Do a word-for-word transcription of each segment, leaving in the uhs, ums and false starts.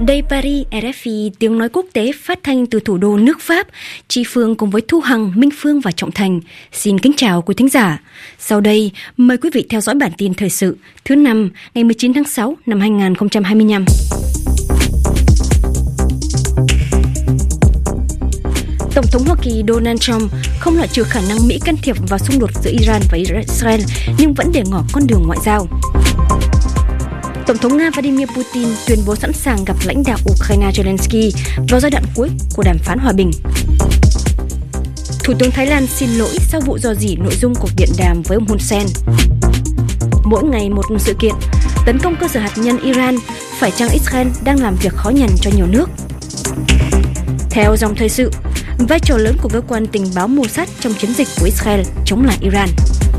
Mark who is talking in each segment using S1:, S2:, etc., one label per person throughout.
S1: Đây Paris, rờ ép i, tiếng nói quốc tế phát thanh từ thủ đô nước Pháp. Chi Phương cùng với Thu Hằng, Minh Phương và Trọng Thành xin kính chào quý thính giả. Sau đây, mời quý vị theo dõi bản tin thời sự thứ năm ngày mười chín tháng sáu năm hai nghìn không trăm hai mươi lăm. Tổng thống Hoa Kỳ Donald Trump không loại trừ khả năng Mỹ can thiệp vào xung đột giữa Iran và Israel, nhưng vẫn để ngỏ con đường ngoại giao. Tổng thống Nga Vladimir Putin tuyên bố sẵn sàng gặp lãnh đạo Ukraine Zelensky vào giai đoạn cuối của đàm phán hòa bình. Thủ tướng Thái Lan xin lỗi sau vụ rò rỉ nội dung cuộc điện đàm với ông Hun Sen. Mỗi ngày một sự kiện, tấn công cơ sở hạt nhân Iran, phải chăng Israel đang làm việc khó nhằn cho nhiều nước? Theo dòng thời sự, vai trò lớn của cơ quan tình báo Mossad trong chiến dịch của Israel chống lại Iran.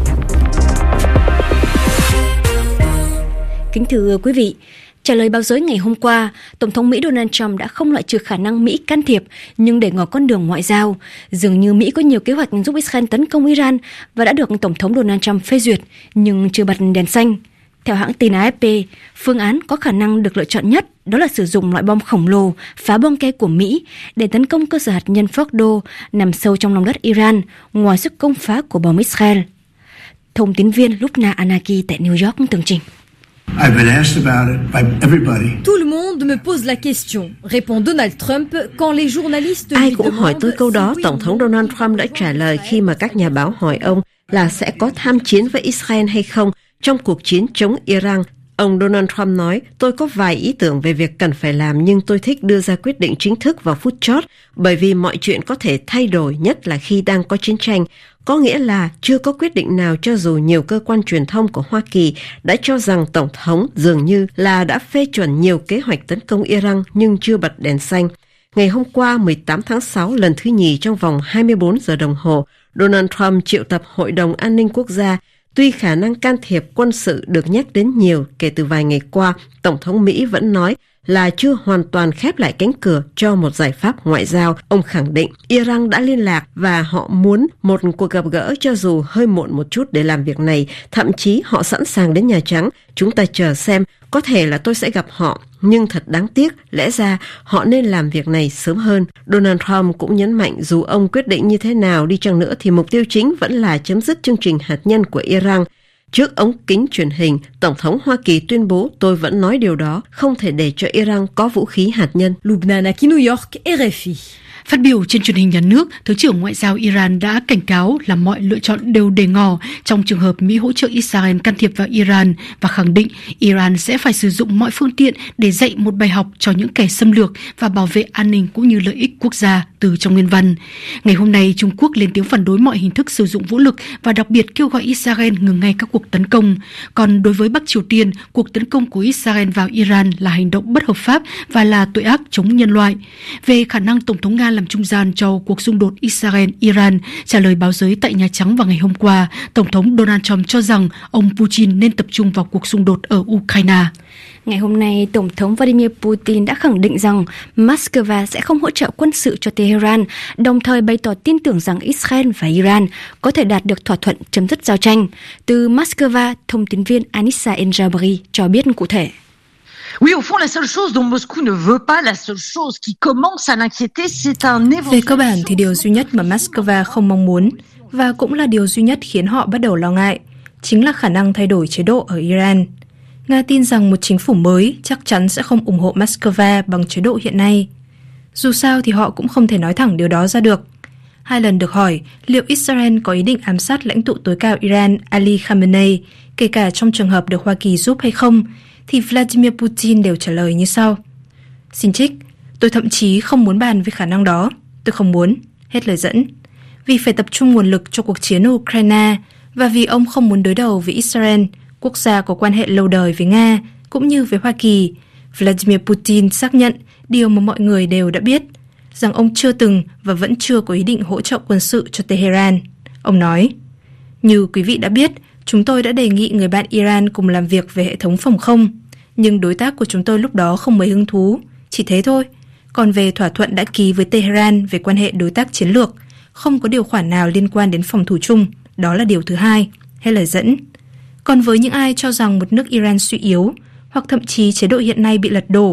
S1: Kính thưa quý vị, trả lời báo giới ngày hôm qua, Tổng thống Mỹ Donald Trump đã không loại trừ khả năng Mỹ can thiệp, nhưng để ngỏ con đường ngoại giao. Dường như Mỹ có nhiều kế hoạch giúp Israel tấn công Iran và đã được Tổng thống Donald Trump phê duyệt, nhưng chưa bật đèn xanh. Theo hãng tin a ép pê, phương án có khả năng được lựa chọn nhất đó là sử dụng loại bom khổng lồ phá bong ke của Mỹ để tấn công cơ sở hạt nhân Fordo nằm sâu trong lòng đất Iran, ngoài sức công phá của bom Israel. Thông tin viên Lubna Anaki tại New York tường trình.
S2: I've been asked about it by everybody.
S3: Tout le monde me pose la question, répond Donald Trump quand les journalistes.
S4: Ai cũng hỏi tôi câu đó. Tổng thống Donald Trump đã trả lời khi mà các nhà báo hỏi ông là sẽ có tham chiến với Israel hay không trong cuộc chiến chống Iran. Ông Donald Trump nói, tôi có vài ý tưởng về việc cần phải làm, nhưng tôi thích đưa ra quyết định chính thức vào phút chót, bởi vì mọi chuyện có thể thay đổi, nhất là khi đang có chiến tranh. Có nghĩa là chưa có quyết định nào, cho dù nhiều cơ quan truyền thông của Hoa Kỳ đã cho rằng Tổng thống dường như là đã phê chuẩn nhiều kế hoạch tấn công Iran nhưng chưa bật đèn xanh. Ngày hôm qua, mười tám tháng sáu, lần thứ nhì trong vòng hai mươi bốn giờ đồng hồ, Donald Trump triệu tập Hội đồng An ninh Quốc gia. Tuy khả năng can thiệp quân sự được nhắc đến nhiều kể từ vài ngày qua, Tổng thống Mỹ vẫn nói là chưa hoàn toàn khép lại cánh cửa cho một giải pháp ngoại giao. Ông khẳng định Iran đã liên lạc và họ muốn một cuộc gặp gỡ cho dù hơi muộn một chút để làm việc này. Thậm chí họ sẵn sàng đến Nhà Trắng. Chúng ta chờ xem, có thể là tôi sẽ gặp họ. Nhưng thật đáng tiếc, lẽ ra họ nên làm việc này sớm hơn. Donald Trump cũng nhấn mạnh dù ông quyết định như thế nào đi chăng nữa thì mục tiêu chính vẫn là chấm dứt chương trình hạt nhân của Iran. Trước ống kính truyền hình, Tổng thống Hoa Kỳ tuyên bố tôi vẫn nói điều đó, không thể để cho Iran có vũ khí hạt nhân.
S3: Lubna Anaki, New York, rờ ép i.
S5: Phát biểu trên truyền hình nhà nước, Thứ trưởng Ngoại giao Iran đã cảnh cáo là mọi lựa chọn đều để ngỏ trong trường hợp Mỹ hỗ trợ Israel can thiệp vào Iran và khẳng định Iran sẽ phải sử dụng mọi phương tiện để dạy một bài học cho những kẻ xâm lược và bảo vệ an ninh cũng như lợi ích quốc gia từ trong nguyên văn. Ngày hôm nay, Trung Quốc lên tiếng phản đối mọi hình thức sử dụng vũ lực và đặc biệt kêu gọi Israel ngừng ngay các cuộc tấn công. Còn đối với Bắc Triều Tiên, cuộc tấn công của Israel vào Iran là hành động bất hợp pháp và là tội ác chống nhân loại. Về khả năng Tổng thống Nga làm trung gian cho cuộc xung đột Israel-Iran, trả lời báo giới tại Nhà Trắng vào ngày hôm qua, Tổng thống Donald Trump cho rằng ông Putin nên tập trung vào cuộc xung đột ở Ukraine.
S1: Ngày hôm nay, Tổng thống Vladimir Putin đã khẳng định rằng Moscow sẽ không hỗ trợ quân sự cho Tehran, đồng thời bày tỏ tin tưởng rằng Israel và Iran có thể đạt được thỏa thuận chấm dứt giao tranh. Từ Moscow, thông tín viên Anissa El-Jabri cho biết cụ thể.
S6: Oui, au fond, la seule chose dont Moscou ne veut pas, la seule chose qui commence à l'inquiéter, c'est un éventuel...
S7: Về cơ bản thì điều duy nhất mà Moscow không mong muốn, và cũng là điều duy nhất khiến họ bắt đầu lo ngại, chính là khả năng thay đổi chế độ ở Iran. Nga tin rằng một chính phủ mới chắc chắn sẽ không ủng hộ Moscow bằng chế độ hiện nay. Dù sao thì họ cũng không thể nói thẳng điều đó ra được. Hai lần được hỏi liệu Israel có ý định ám sát lãnh tụ tối cao Iran Ali Khamenei, kể cả trong trường hợp được Hoa Kỳ giúp hay không, thì Vladimir Putin đều trả lời như sau. Xin trích, tôi thậm chí không muốn bàn về khả năng đó. Tôi không muốn. Hết lời dẫn. Vì phải tập trung nguồn lực cho cuộc chiến ở Ukraine và vì ông không muốn đối đầu với Israel, quốc gia có quan hệ lâu đời với Nga, cũng như với Hoa Kỳ, Vladimir Putin xác nhận điều mà mọi người đều đã biết, rằng ông chưa từng và vẫn chưa có ý định hỗ trợ quân sự cho Tehran. Ông nói, như quý vị đã biết, chúng tôi đã đề nghị người bạn Iran cùng làm việc về hệ thống phòng không, nhưng đối tác của chúng tôi lúc đó không mấy hứng thú, chỉ thế thôi. Còn về thỏa thuận đã ký với Tehran về quan hệ đối tác chiến lược, không có điều khoản nào liên quan đến phòng thủ chung, đó là điều thứ hai. Hết lời dẫn. Còn với những ai cho rằng một nước Iran suy yếu, hoặc thậm chí chế độ hiện nay bị lật đổ,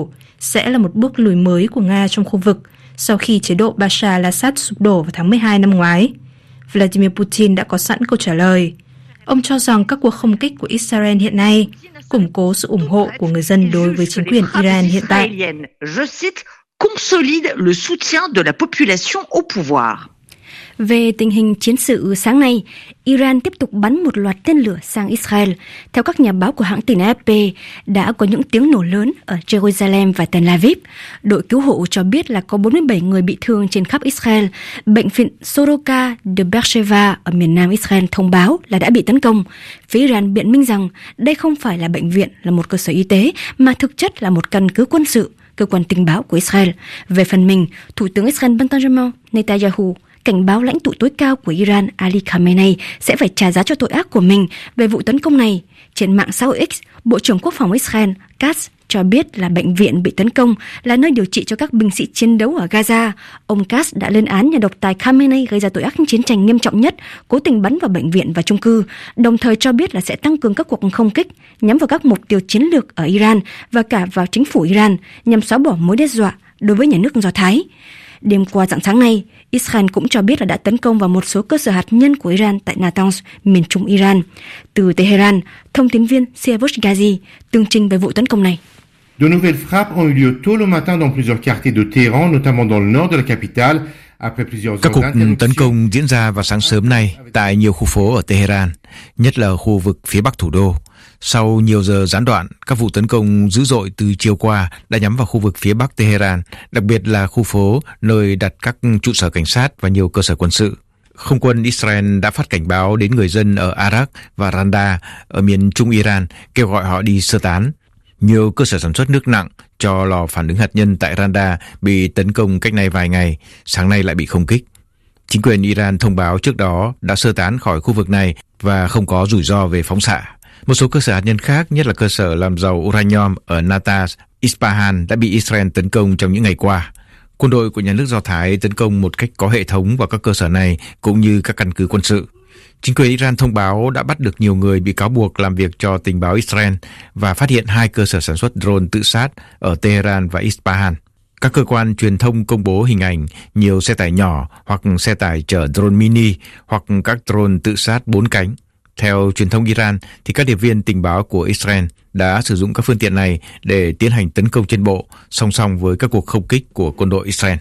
S7: sẽ là một bước lùi mới của Nga trong khu vực sau khi chế độ Bashar al-Assad sụp đổ vào tháng mười hai năm ngoái. Vladimir Putin đã có sẵn câu trả lời. Ông cho rằng các cuộc không kích của Israel hiện nay củng cố sự ủng hộ của người dân đối với chính quyền Iran hiện tại.
S6: Consolide le soutien de la population au pouvoir.
S1: Về tình hình chiến sự sáng nay, Iran tiếp tục bắn một loạt tên lửa sang Israel. Theo các nhà báo của hãng tin a ép pê, đã có những tiếng nổ lớn ở Jerusalem và Tel Aviv. Đội cứu hộ cho biết là có bốn mươi bảy người bị thương trên khắp Israel. Bệnh viện Soroka de Beersheva ở miền nam Israel thông báo là đã bị tấn công. Phía Iran biện minh rằng đây không phải là bệnh viện, là một cơ sở y tế, mà thực chất là một căn cứ quân sự, cơ quan tình báo của Israel. Về phần mình, Thủ tướng Israel Benjamin Netanyahu cảnh báo lãnh tụ tối cao của Iran Ali Khamenei sẽ phải trả giá cho tội ác của mình về vụ tấn công này. Trên mạng xã hội X, Bộ trưởng Quốc phòng Israel Katz cho biết là bệnh viện bị tấn công là nơi điều trị cho các binh sĩ chiến đấu ở Gaza. Ông Katz đã lên án nhà độc tài Khamenei gây ra tội ác chiến tranh nghiêm trọng nhất, cố tình bắn vào bệnh viện và chung cư, đồng thời cho biết là sẽ tăng cường các cuộc không kích nhắm vào các mục tiêu chiến lược ở Iran và cả vào chính phủ Iran nhằm xóa bỏ mối đe dọa đối với nhà nước Do Thái. Đêm qua rạng sáng nay, Israel cũng cho biết là đã tấn công vào một số cơ sở hạt nhân của Iran tại Natanz, miền trung Iran. Từ Tehran, thông tín viên Siavush Ghazi tường trình về vụ tấn công này.
S8: De nouvelles frappes ont eu lieu tôt le matin dans plusieurs quartiers de Téhéran, notamment dans le nord de la capitale.
S9: Các cuộc tấn công diễn ra vào sáng sớm nay tại nhiều khu phố ở Tehran, nhất là khu vực phía bắc thủ đô. Sau nhiều giờ gián đoạn, các vụ tấn công dữ dội từ chiều qua đã nhắm vào khu vực phía bắc Tehran, đặc biệt là khu phố nơi đặt các trụ sở cảnh sát và nhiều cơ sở quân sự. Không quân Israel đã phát cảnh báo đến người dân ở Arak và Randa ở miền trung Iran, kêu gọi họ đi sơ tán. Nhiều cơ sở sản xuất nước nặng cho lò phản ứng hạt nhân tại Randa bị tấn công cách nay vài ngày, sáng nay lại bị không kích. Chính quyền Iran thông báo trước đó đã sơ tán khỏi khu vực này và không có rủi ro về phóng xạ. Một số cơ sở hạt nhân khác, nhất là cơ sở làm giàu uranium ở Natanz, Isfahan đã bị Israel tấn công trong những ngày qua. Quân đội của nhà nước Do Thái tấn công một cách có hệ thống vào các cơ sở này cũng như các căn cứ quân sự. Chính quyền Iran thông báo đã bắt được nhiều người bị cáo buộc làm việc cho tình báo Israel và phát hiện hai cơ sở sản xuất drone tự sát ở Tehran và Isfahan. Các cơ quan truyền thông công bố hình ảnh nhiều xe tải nhỏ hoặc xe tải chở drone mini hoặc các drone tự sát bốn cánh. Theo truyền thông Iran, thì các điệp viên tình báo của Israel đã sử dụng các phương tiện này để tiến hành tấn công trên bộ, song song với các cuộc không kích của quân đội Israel.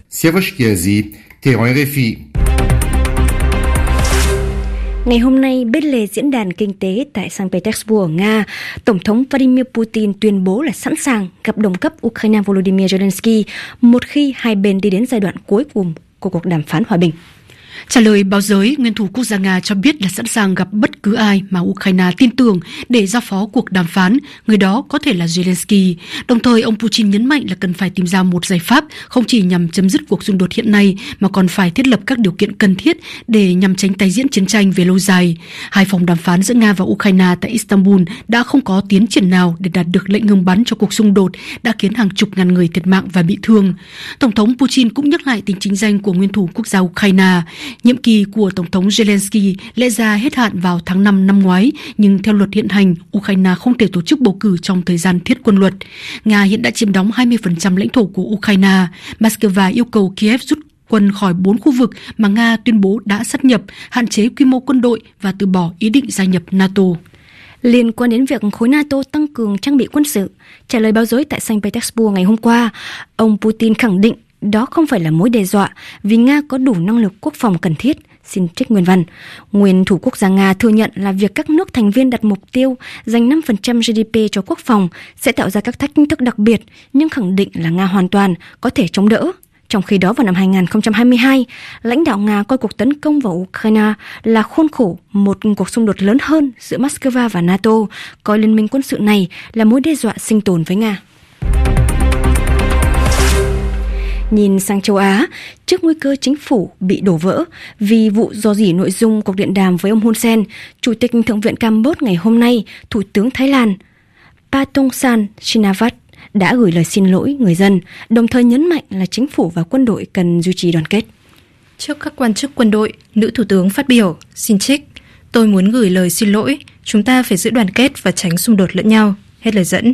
S1: Ngày hôm nay, bên lề diễn đàn kinh tế tại Saint Petersburg, Nga, Tổng thống Vladimir Putin tuyên bố là sẵn sàng gặp đồng cấp Ukraine Volodymyr Zelensky một khi hai bên đi đến giai đoạn cuối cùng của cuộc đàm phán hòa bình.
S5: Trả lời báo giới, nguyên thủ quốc gia Nga cho biết là sẵn sàng gặp bất cứ ai mà Ukraine tin tưởng để giao phó cuộc đàm phán, người đó có thể là Zelensky. Đồng thời, ông Putin nhấn mạnh là cần phải tìm ra một giải pháp không chỉ nhằm chấm dứt cuộc xung đột hiện nay mà còn phải thiết lập các điều kiện cần thiết để nhằm tránh tái diễn chiến tranh về lâu dài. Hai phòng đàm phán giữa Nga và Ukraine tại Istanbul đã không có tiến triển nào để đạt được lệnh ngừng bắn cho cuộc xung đột đã khiến hàng chục ngàn người thiệt mạng và bị thương. Tổng thống Putin cũng nhắc lại tính chính danh của nguyên thủ quốc gia Ukraine. Nhiệm kỳ của Tổng thống Zelensky lẽ ra hết hạn vào tháng năm năm ngoái, nhưng theo luật hiện hành, Ukraine không thể tổ chức bầu cử trong thời gian thiết quân luật. Nga hiện đã chiếm đóng hai mươi phần trăm lãnh thổ của Ukraine. Moscow yêu cầu Kiev rút quân khỏi bốn khu vực mà Nga tuyên bố đã sáp nhập, hạn chế quy mô quân đội và từ bỏ ý định gia nhập NATO.
S1: Liên quan đến việc khối NATO tăng cường trang bị quân sự, trả lời báo giới tại Saint Petersburg ngày hôm qua, ông Putin khẳng định đó không phải là mối đe dọa vì Nga có đủ năng lực quốc phòng cần thiết. Xin trích nguyên văn. Nguyên thủ quốc gia Nga thừa nhận là việc các nước thành viên đặt mục tiêu dành năm phần trăm giê đê pê cho quốc phòng sẽ tạo ra các thách thức đặc biệt, nhưng khẳng định là Nga hoàn toàn có thể chống đỡ. Trong khi đó, vào năm hai không hai hai, lãnh đạo Nga coi cuộc tấn công vào Ukraine là khuôn khổ một cuộc xung đột lớn hơn giữa Moscow và NATO, coi liên minh quân sự này là mối đe dọa sinh tồn với Nga. Nhìn sang châu Á, trước nguy cơ chính phủ bị đổ vỡ vì vụ rò rỉ nội dung cuộc điện đàm với ông Hun Sen, Chủ tịch Thượng viện Campuchia ngày hôm nay, Thủ tướng Thái Lan Paetongtarn Shinawatra đã gửi lời xin lỗi người dân, đồng thời nhấn mạnh là chính phủ và quân đội cần duy trì đoàn kết.
S7: Trước các quan chức quân đội, nữ thủ tướng phát biểu, xin trích, tôi muốn gửi lời xin lỗi, chúng ta phải giữ đoàn kết và tránh xung đột lẫn nhau, hết lời dẫn.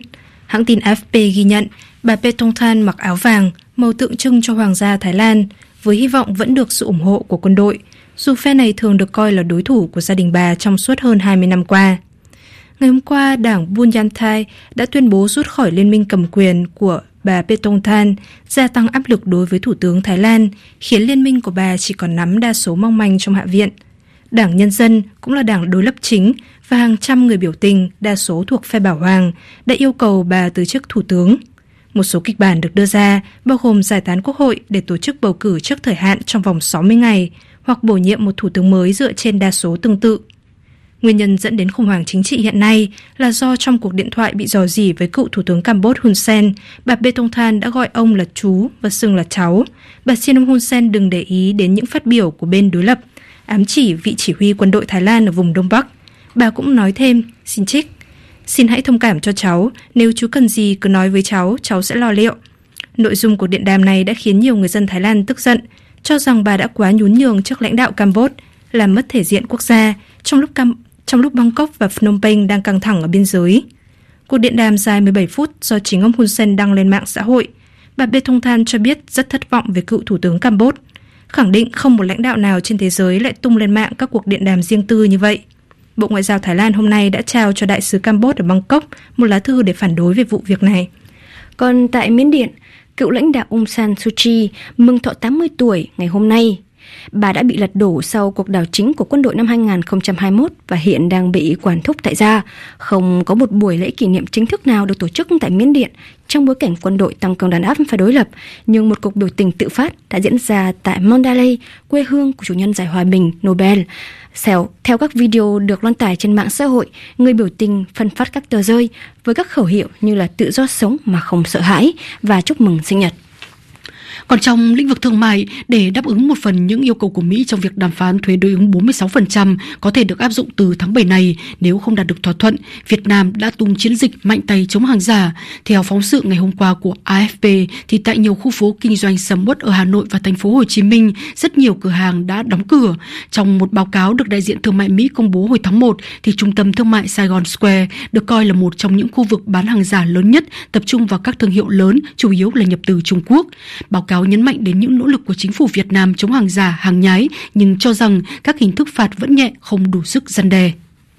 S7: Hãng tin a ép pê ghi nhận bà Paetongtarn mặc áo vàng, màu tượng trưng cho Hoàng gia Thái Lan, với hy vọng vẫn được sự ủng hộ của quân đội, dù phe này thường được coi là đối thủ của gia đình bà trong suốt hơn hai mươi năm qua. Ngày hôm qua, đảng Bun Yantai đã tuyên bố rút khỏi liên minh cầm quyền của bà Paetongtarn, gia tăng áp lực đối với Thủ tướng Thái Lan, khiến liên minh của bà chỉ còn nắm đa số mong manh trong Hạ viện. Đảng Nhân dân cũng là đảng đối lập chính và hàng trăm người biểu tình, đa số thuộc phe bảo hoàng, đã yêu cầu bà từ chức thủ tướng. Một số kịch bản được đưa ra bao gồm giải tán quốc hội để tổ chức bầu cử trước thời hạn trong vòng sáu mươi ngày hoặc bổ nhiệm một thủ tướng mới dựa trên đa số tương tự. Nguyên nhân dẫn đến khủng hoảng chính trị hiện nay là do trong cuộc điện thoại bị rò rỉ với cựu thủ tướng Campuchia Hun Sen, bà Paetongtarn đã gọi ông là chú và xưng là cháu. Bà xin ông Hun Sen đừng để ý đến những phát biểu của bên đối lập, ám chỉ vị chỉ huy quân đội Thái Lan ở vùng Đông Bắc. Bà cũng nói thêm, xin trích, xin hãy thông cảm cho cháu, nếu chú cần gì cứ nói với cháu, cháu sẽ lo liệu. Nội dung của điện đàm này đã khiến nhiều người dân Thái Lan tức giận, cho rằng bà đã quá nhún nhường trước lãnh đạo Campuchia, làm mất thể diện quốc gia trong lúc Cam trong lúc Bangkok và Phnom Penh đang căng thẳng ở biên giới. Cuộc điện đàm dài mười bảy phút do chính ông Hun Sen đăng lên mạng xã hội. Bà Paetongtarn cho biết rất thất vọng về cựu thủ tướng Campuchia, khẳng định không một lãnh đạo nào trên thế giới lại tung lên mạng các cuộc điện đàm riêng tư như vậy. Bộ Ngoại giao Thái Lan hôm nay đã trao cho đại sứ Campuchia ở Bangkok một lá thư để phản đối về vụ việc này.
S1: Còn tại Miến Điện, cựu lãnh đạo Aung San Suu Kyi mừng thọ tám mươi tuổi ngày hôm nay. Bà đã bị lật đổ sau cuộc đảo chính của quân đội năm hai không hai mốt và hiện đang bị quản thúc tại gia. Không có một buổi lễ kỷ niệm chính thức nào được tổ chức tại Miến Điện trong bối cảnh quân đội tăng cường đàn áp phe đối lập, nhưng một cuộc biểu tình tự phát đã diễn ra tại Mandalay, quê hương của chủ nhân giải hòa bình Nobel. Theo các video được loan tải trên mạng xã hội, người biểu tình phân phát các tờ rơi với các khẩu hiệu như là tự do sống mà không sợ hãi và chúc mừng sinh nhật.
S5: Còn trong lĩnh vực thương mại, để đáp ứng một phần những yêu cầu của Mỹ trong việc đàm phán thuế đối ứng bốn mươi sáu phần trăm có thể được áp dụng từ tháng bảy này, nếu không đạt được thỏa thuận, Việt Nam đã tung chiến dịch mạnh tay chống hàng giả. Theo phóng sự ngày hôm qua của a ép pê, thì tại nhiều khu phố kinh doanh sầm uất ở Hà Nội và thành phố Hồ Chí Minh, rất nhiều cửa hàng đã đóng cửa. Trong một báo cáo được đại diện thương mại Mỹ công bố hồi tháng một, thì trung tâm thương mại Saigon Square được coi là một trong những khu vực bán hàng giả lớn nhất, tập trung vào các thương hiệu lớn, chủ yếu là nhập từ Trung Quốc. Báo cáo nhấn mạnh đến những nỗ lực của chính phủ Việt Nam chống hàng giả, hàng nhái, nhưng cho rằng các hình thức phạt vẫn nhẹ, không đủ sức răn đe.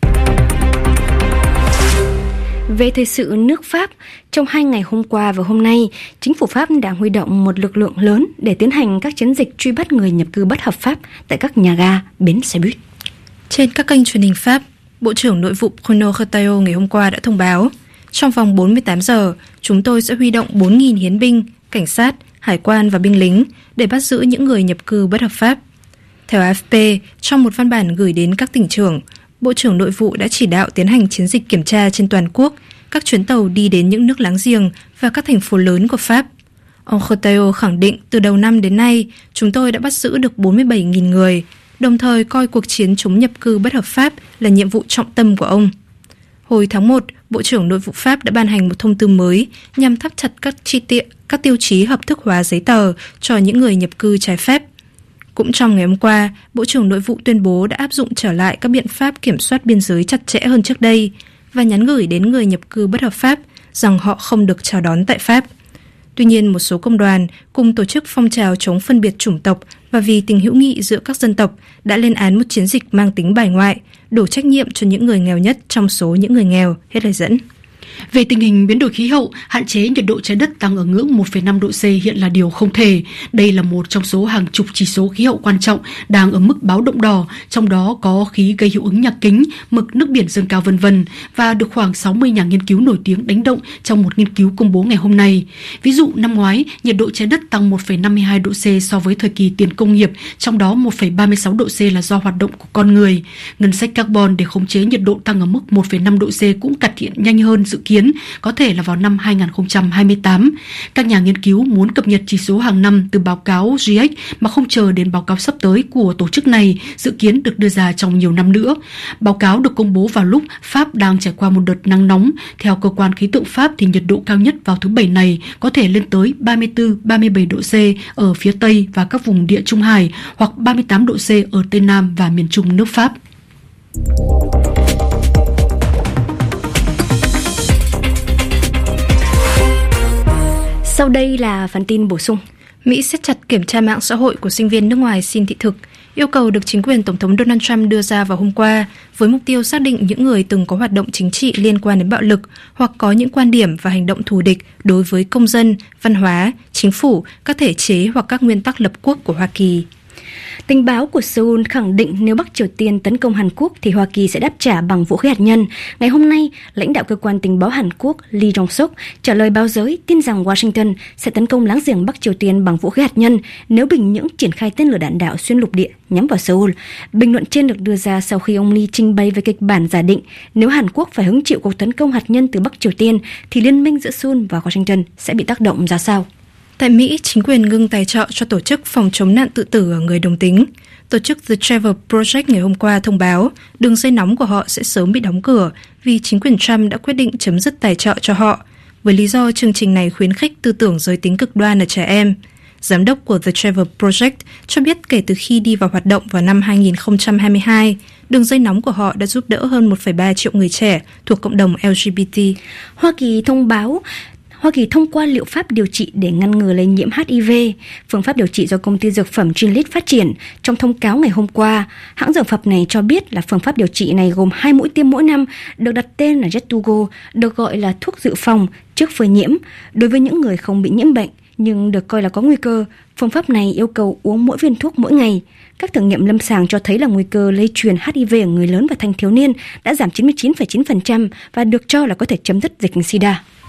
S1: Về thời sự nước Pháp, trong hai ngày hôm qua và hôm nay, chính phủ Pháp đã huy động một lực lượng lớn để tiến hành các chiến dịch truy bắt người nhập cư bất hợp pháp tại các nhà ga, bến xe buýt.
S7: Trên các kênh truyền hình Pháp, Bộ trưởng Nội vụ Bruno Retailleau ngày hôm qua đã thông báo, trong vòng bốn mươi tám giờ, chúng tôi sẽ huy động bốn nghìn hiến binh, cảnh sát, hải quan và binh lính để bắt giữ những người nhập cư bất hợp pháp. Theo a ép pê, trong một văn bản gửi đến các tỉnh trưởng, Bộ trưởng Nội vụ đã chỉ đạo tiến hành chiến dịch kiểm tra trên toàn quốc các chuyến tàu đi đến những nước láng giềng và các thành phố lớn của Pháp. Ông Retailleau khẳng định từ đầu năm đến nay, chúng tôi đã bắt giữ được bốn mươi bảy nghìn người, đồng thời coi cuộc chiến chống nhập cư bất hợp pháp là nhiệm vụ trọng tâm của ông. Hồi tháng một, Bộ trưởng Nội vụ Pháp đã ban hành một thông tư mới nhằm thắt chặt các chi tiết, các tiêu chí hợp thức hóa giấy tờ cho những người nhập cư trái phép. Cũng trong ngày hôm qua, Bộ trưởng Nội vụ tuyên bố đã áp dụng trở lại các biện pháp kiểm soát biên giới chặt chẽ hơn trước đây và nhắn gửi đến người nhập cư bất hợp pháp rằng họ không được chào đón tại Pháp. Tuy nhiên, một số công đoàn cùng tổ chức phong trào chống phân biệt chủng tộc và vì tình hữu nghị giữa các dân tộc đã lên án một chiến dịch mang tính bài ngoại, đổ trách nhiệm cho những người nghèo nhất trong số những người nghèo, hết lời dẫn.
S5: Về tình hình biến đổi khí hậu, hạn chế nhiệt độ trái đất tăng ở ngưỡng một phẩy năm độ C hiện là điều không thể. Đây là một trong số hàng chục chỉ số khí hậu quan trọng đang ở mức báo động đỏ, trong đó có khí gây hiệu ứng nhà kính, mực nước biển dâng cao vân vân và được khoảng sáu mươi nhà nghiên cứu nổi tiếng đánh động trong một nghiên cứu công bố ngày hôm nay. Ví dụ năm ngoái, nhiệt độ trái đất tăng một phẩy năm mươi hai độ C so với thời kỳ tiền công nghiệp, trong đó một phẩy ba mươi sáu độ C là do hoạt động của con người. Ngân sách carbon để khống chế nhiệt độ tăng ở mức một phẩy năm độ C cũng cải thiện nhanh hơn dự kiến, có thể là vào năm hai không hai tám. Các nhà nghiên cứu muốn cập nhật chỉ số hàng năm từ báo cáo giê ích mà không chờ đến báo cáo sắp tới của tổ chức này, dự kiến được đưa ra trong nhiều năm nữa. Báo cáo được công bố vào lúc Pháp đang trải qua một đợt nắng nóng. Theo cơ quan khí tượng Pháp thì nhiệt độ cao nhất vào thứ Bảy này có thể lên tới ba mươi tư đến ba mươi bảy độ C ở phía Tây và các vùng Địa Trung Hải, hoặc ba mươi tám độ C ở Tây Nam và miền Trung nước Pháp.
S1: Sau đây là phần tin bổ sung.
S7: Mỹ siết chặt kiểm tra mạng xã hội của sinh viên nước ngoài xin thị thực, yêu cầu được chính quyền Tổng thống Donald Trump đưa ra vào hôm qua, với mục tiêu xác định những người từng có hoạt động chính trị liên quan đến bạo lực hoặc có những quan điểm và hành động thù địch đối với công dân, văn hóa, chính phủ, các thể chế hoặc các nguyên tắc lập quốc của Hoa Kỳ.
S1: Tình báo của Seoul khẳng định nếu Bắc Triều Tiên tấn công Hàn Quốc thì Hoa Kỳ sẽ đáp trả bằng vũ khí hạt nhân. Ngày hôm nay, lãnh đạo cơ quan tình báo Hàn Quốc Lee Jong-suk trả lời báo giới tin rằng Washington sẽ tấn công láng giềng Bắc Triều Tiên bằng vũ khí hạt nhân nếu Bình Nhưỡng triển khai tên lửa đạn đạo xuyên lục địa nhắm vào Seoul. Bình luận trên được đưa ra sau khi ông Lee trình bày về kịch bản giả định nếu Hàn Quốc phải hứng chịu cuộc tấn công hạt nhân từ Bắc Triều Tiên thì liên minh giữa Seoul và Washington sẽ bị tác động ra sao.
S7: Tại Mỹ, chính quyền ngưng tài trợ cho tổ chức phòng chống nạn tự tử ở người đồng tính. Tổ chức The Trevor Project ngày hôm qua thông báo đường dây nóng của họ sẽ sớm bị đóng cửa vì chính quyền Trump đã quyết định chấm dứt tài trợ cho họ, với lý do chương trình này khuyến khích tư tưởng giới tính cực đoan ở trẻ em. Giám đốc của The Trevor Project cho biết kể từ khi đi vào hoạt động vào năm hai nghìn không trăm hai mươi hai, đường dây nóng của họ đã giúp đỡ hơn một phẩy ba triệu người trẻ thuộc cộng đồng L G B T.
S1: Hoa Kỳ thông báo Hoa Kỳ thông qua liệu pháp điều trị để ngăn ngừa lây nhiễm H I V. Phương pháp điều trị do công ty dược phẩm Gilead phát triển. Trong thông cáo ngày hôm qua, hãng dược phẩm này cho biết là phương pháp điều trị này gồm hai mũi tiêm mỗi năm, được đặt tên là Yeztugo, được gọi là thuốc dự phòng trước phơi nhiễm đối với những người không bị nhiễm bệnh nhưng được coi là có nguy cơ. Phương pháp này yêu cầu uống mỗi viên thuốc mỗi ngày. Các thử nghiệm lâm sàng cho thấy là nguy cơ lây truyền H I V ở người lớn và thanh thiếu niên đã giảm chín mươi chín phẩy chín phần trăm và được cho là có thể chấm dứt dịch SIDA.